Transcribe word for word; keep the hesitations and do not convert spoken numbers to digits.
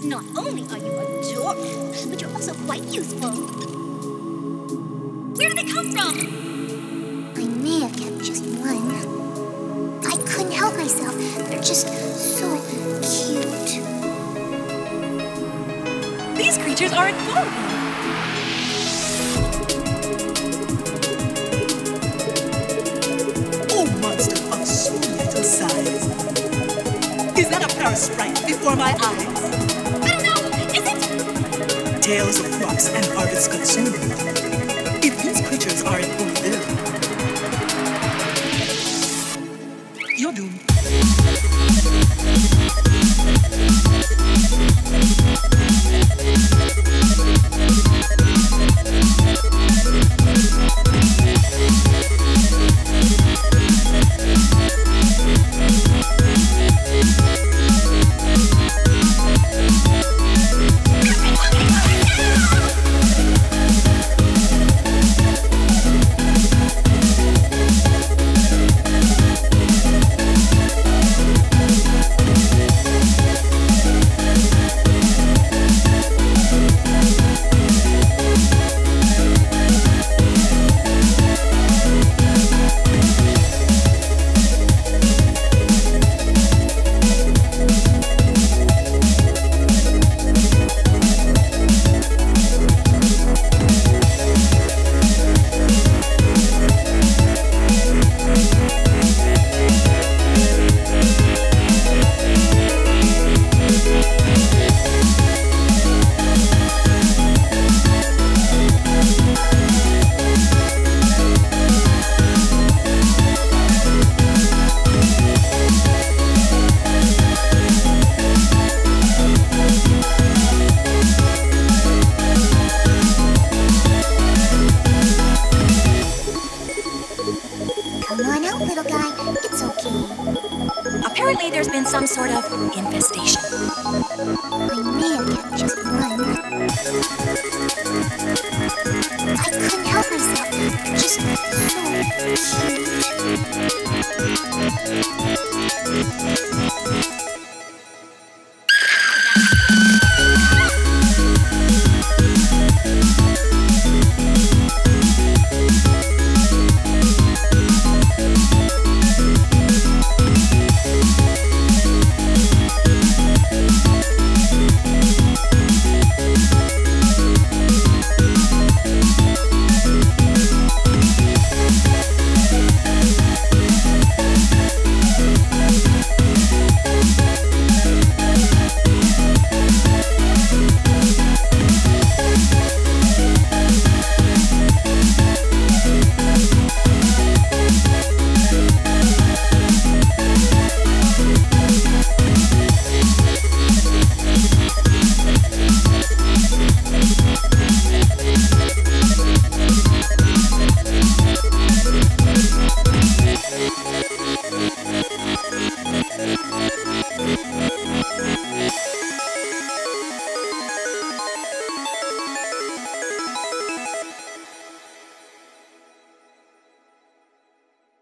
Not only are you adorable, but you're also quite useful. Where do they come from? I may have kept just one. I couldn't help myself. They're just so cute. These creatures are adorable. Oh, monster of so little size. Is that a Paris right before my eyes? I don't know, is it? Tales of rocks and artists consumed. If these creatures are in Bourville, you're doomed. Come on out, little guy. It's okay. Apparently there's been some sort of infestation. I may have kept just one. I couldn't help myself. They're just so cute.